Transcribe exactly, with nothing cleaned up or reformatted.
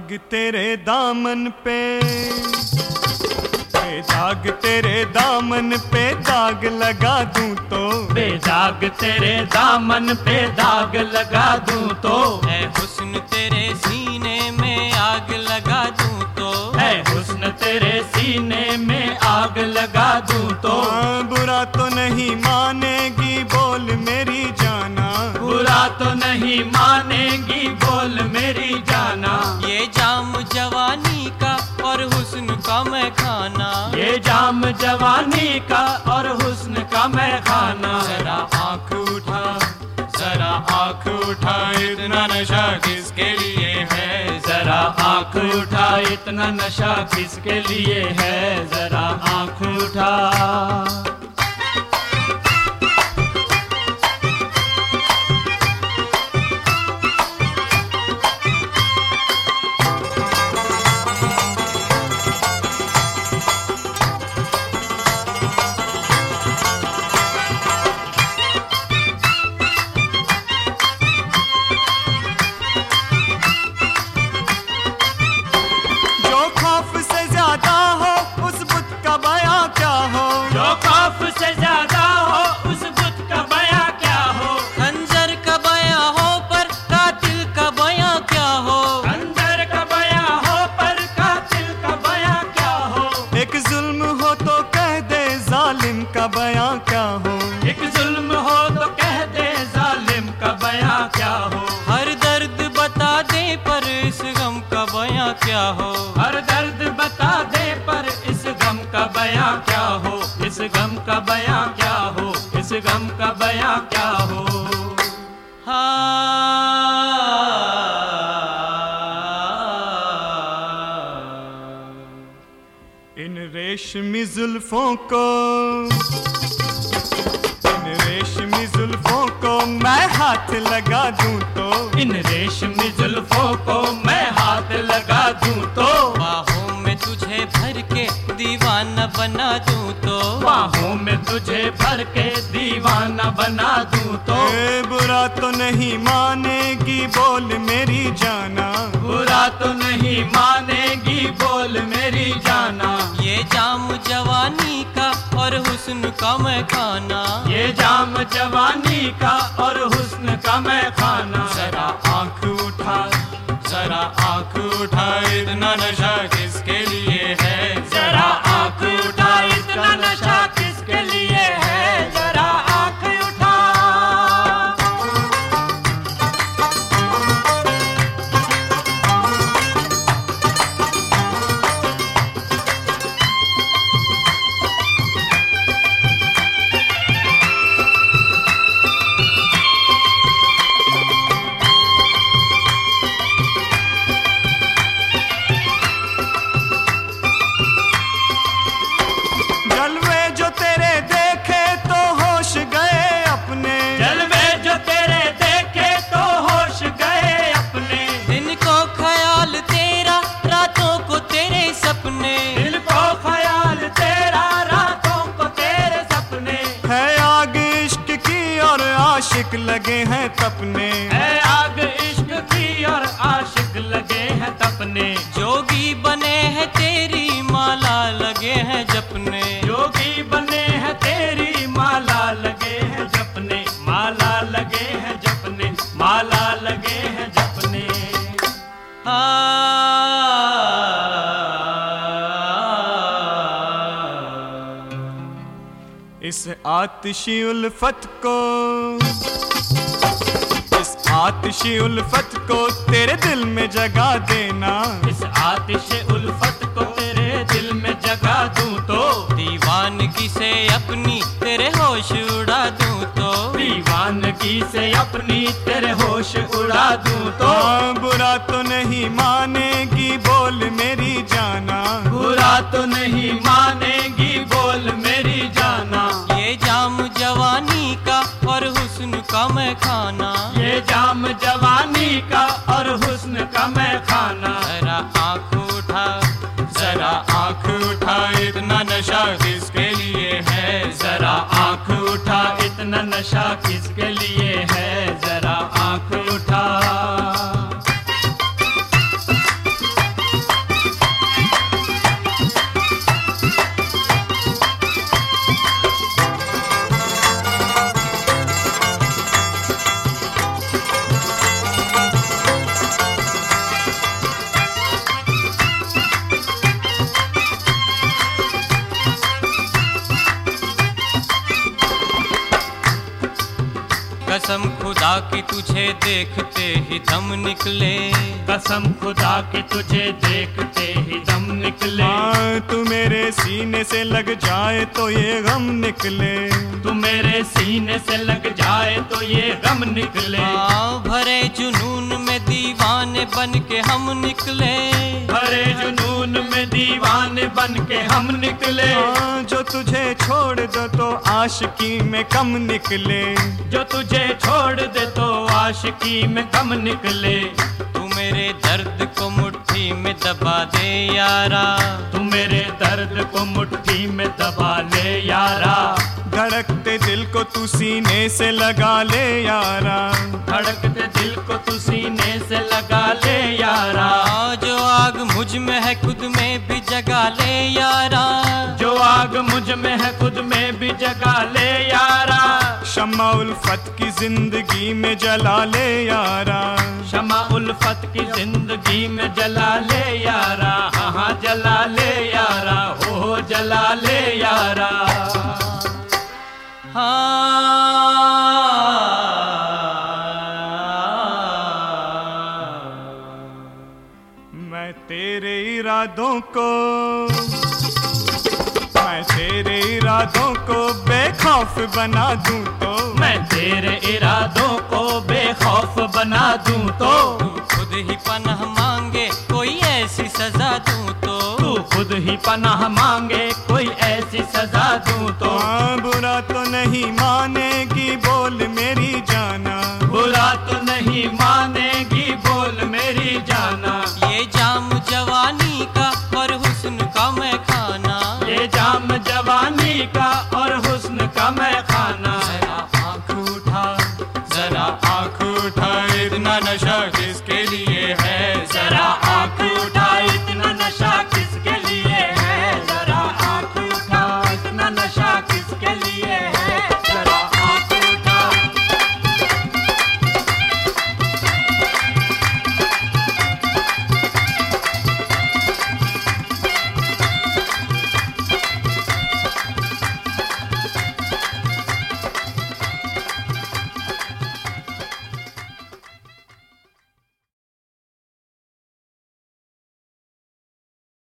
दाग तेरे दामन पे, बेदाग तेरे दामन पे दाग लगा दूं तो, बेदाग तेरे दामन पे दाग लगा दूं तो, है हुस्न तेरे सीने में आग लगा दूं तो, है हुस्न तेरे सीने में आग लगा दूं तो, बुरा तो नहीं मानेगी बोल मेरी जाना, बुरा तो नहीं मानेगी बोल मेरी जाना, ये जाम जवानी का और हुस्न का मैं खाना, ये जाम जवानी का और हुस्न का मैं खाना। जरा आंख उठा, जरा आंख उठा, इतना नशा किसके लिए है, जरा आंख उठा, इतना नशा किसके लिए है, जरा आंख उठा। का बयां क्या हो, एक जुल्म हो तो कह दे जालिम का बयां क्या हो, हर दर्द बता दे पर इस गम का बयां क्या हो, हर दर्द बता दे पर इस गम का बयां क्या हो, इस गम का बयां क्या हो, इस गम का बयां क्या हो। हाँ इन रेशमी जुल्फों को, इन रेशमी जुल्फों को मैं हाथ लगा दूं तो, इन रेशमी जुल्फों को मैं हाथ लगा दूं तो, बाहों में तुझे भर के दीवाना बना दूं तो, बाहों में तुझे भर के दीवाना बना दूं तो, ए बुरा तो नहीं मानेगी बोल मेरी जाना, बुरा तो नहीं मानेगी बोल मेरी जाना, ये जाम जवानी का और हुस्न का मैं खाना, ये जाम जवानी का और हुस्न का मैं खाना। जरा आंख उठा, जरा आंख उठा, इतना नशा किसके लिए है, जरा आंख उठा, इतना नशा किसके लिए है, जरा आंख उठा। जलवे जो तेरे देखे तो होश गए अपने, जलवे जो तेरे देखे तो होश गए अपने, दिन को ख्याल तेरा रातों को तेरे सपने, दिल को ख्याल तेरा रातों को तेरे सपने, है आग इश्क की और आशिक लगे हैं तपने, है आग इश्क की और आशिक लगे हैं तपने, जोगी बने हैं तेरी माला लगे हैं जपने, योगी बने हैं तेरी माला लगे हैं जपने, माला लगे हैं जपने, माला लगे हैं जपने। इस आतिशी उल्फत को, इस आतिशी उल्फत को तेरे दिल में जगा देना, इस आतिश उल्फत को तेरे दिल में जगा दूं तो, दीवानगी से अपनी तेरे होश उड़ा दूं तो, दीवानगी से अपनी तेरे होश उड़ा दूं तो, हाँ, बुरा तो नहीं मानेगी बोल मेरी जाना, बुरा तो नहीं मानेगी बोल मेरी जाना, ये जाम जवानी का और हुस्न का मैं खाना, ये जाम जवानी का और हुस्न का मैं खाना। जरा आँख उठा, जरा आंख उठा, इतना नशा किसके लिए है, जरा आंख उठा, इतना नशा किसके लिए है, जरा आंख उठा। की तुझे देखते ही दम निकले, कसम खुदा की तुझे देखते ही दम निकले। हाँ, तू मेरे सीने से लग जाए तो ये गम निकले, तू मेरे सीने से लग जाए तो ये गम निकले। हाँ, भरे जुनून में दीवाने बन के हम निकले, भरे जुनून में दीवाने बन के हम निकले। हाँ, जो तुझे छोड़ दो तो आशिकी में कम निकले, जो तुझे छोड़ दे तो आशिकी में कम निकले। तू मेरे दर्द को मुट्ठी में दबा दे यारा, तू मेरे दर्द को मुट्ठी में दबा ले यारा। धड़कते दिल को तू सीने से लगा ले यारा, धड़कते दिल को तू सीने से लगा ले यारा। हाँ, जो आग मुझ में है खुद में भी जगा ले यारा, जो आग मुझ में है खुद में भी जगा ले यारा। शम्मा उल्फत की जिंदगी में जला ले यारा, शमा उल्फत की जिंदगी में जला ले यारा। हाँ हाँ जला ले यारा, हो हो जला ले यारा। मैं तेरे इरादों को, मैं तेरे इरादों को बेखौफ बना दूं तो, मैं तेरे इरादों को बेखौफ बना दूं तो, तू खुद ही पनाह मांगे कोई ऐसी सजा दूं तो, तू खुद ही पनाह मांगे कोई ऐसी सजा दूं तो। हाँ, बुरा तो नहीं मानेगी बोल मेरी जाना, बुरा तो नहीं मानेगी बोल मेरी जाना। ये जाम जवानी का और हुस्न का मैं खाना, ये जाम जवानी का और हुस्न का मैं खाना। जरा आँख उठा, जरा आँख उठा, इतना नशा